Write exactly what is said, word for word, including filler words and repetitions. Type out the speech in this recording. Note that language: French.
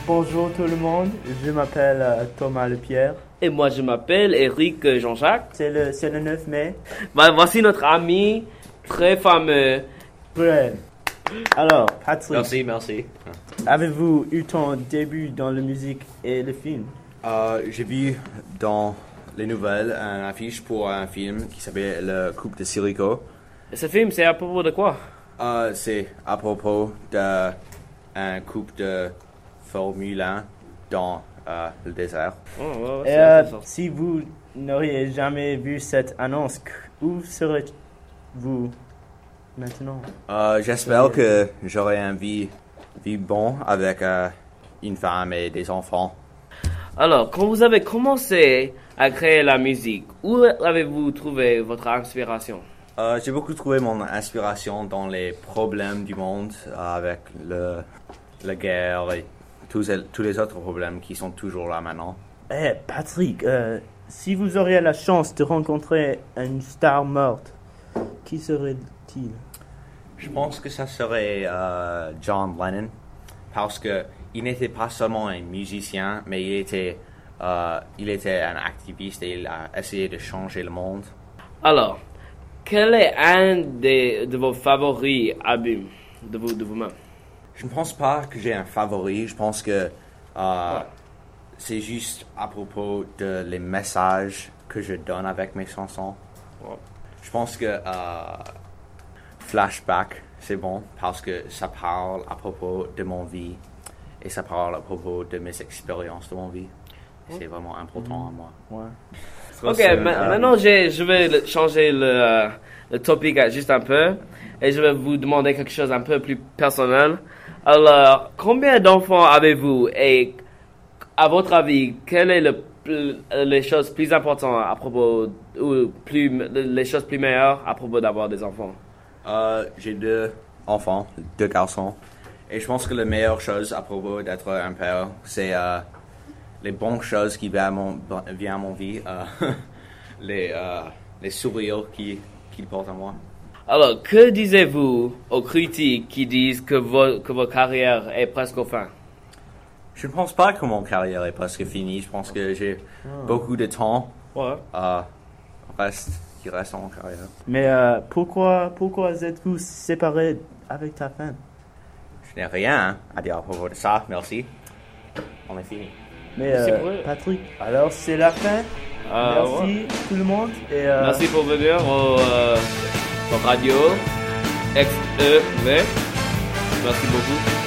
bonjour tout le monde, je m'appelle euh, Thomas Lepierre. Et moi je m'appelle Eric Jean-Jacques. C'est le, c'est le neuf mai. Bah, voici notre ami très fameux. Ouais. Alors, Patrick, Merci, merci. avez-vous eu ton début dans la musique et le film? Euh, j'ai vu dans les nouvelles une affiche pour un film qui s'appelle Le Coupe de Sirico. Et ce film, c'est à propos de quoi? Euh, c'est à propos d'un coupe de Formule un dans euh, le désert. Oh, ouais, ouais, Et c'est euh, intéressant. si vous n'auriez jamais vu cette annonce, où serez-vous maintenant? Euh, j'espère que j'aurai un vie, vie bon avec euh, une femme et des enfants. Alors, quand vous avez commencé à créer la musique, où avez-vous trouvé votre inspiration? Euh, j'ai beaucoup trouvé mon inspiration dans les problèmes du monde euh, avec le, la guerre et tous, tous les autres problèmes qui sont toujours là maintenant. Eh, Patrick, euh, si vous auriez la chance de rencontrer une star morte, qui serait-il? Je pense que ça serait euh, John Lennon parce que il n'était pas seulement un musicien, mais il était, euh, il était un activiste et il a essayé de changer le monde. Alors, quel est un des, de vos favoris albums de, vous, de vous-même? Je ne pense pas que j'ai un favori. Je pense que euh, c'est juste à propos de les messages que je donne avec mes chansons. Ouais. Je pense que euh, Flashback, c'est bon parce que ça parle à propos de mon vie et ça parle à propos de mes expériences de mon vie. Et c'est vraiment important à moi. Ouais. Ok, C'est, ma- euh, maintenant j'ai- je vais le- changer le, euh, le topic euh, juste un peu et je vais vous demander quelque chose un peu plus personnel. Alors, combien d'enfants avez-vous et à votre avis, quelles sont le, pl- les choses plus importantes à propos, ou plus, les choses plus meilleures à propos d'avoir des enfants? Euh, j'ai deux enfants, deux garçons. Et je pense que la meilleure chose à propos d'être un père, c'est euh, les bonnes choses qui viennent à mon, viennent à mon vie, euh, les, euh, les sourires qu'ils qui portent à moi. Alors, que disiez-vous aux critiques qui disent que, vo- que votre carrière est presque au fin? Je ne pense pas que mon carrière est presque finie. Je pense que j'ai beaucoup de temps Ouais. euh, reste, qui reste en carrière. Mais euh, pourquoi, pourquoi êtes-vous séparés avec ta femme? Je n'ai rien à dire à propos de ça. Merci. On est fini. Mais C'est euh, vrai. Patrick, alors c'est la fin. Euh, Merci ouais. tout le monde. Et, euh, Merci pour venir au, euh, au radio X E V. Merci beaucoup.